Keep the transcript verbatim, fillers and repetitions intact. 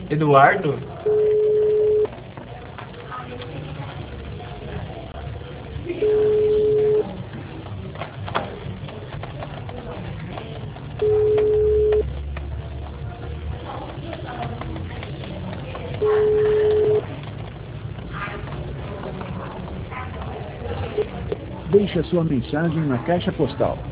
Eduardo? Deixe a sua mensagem na caixa postal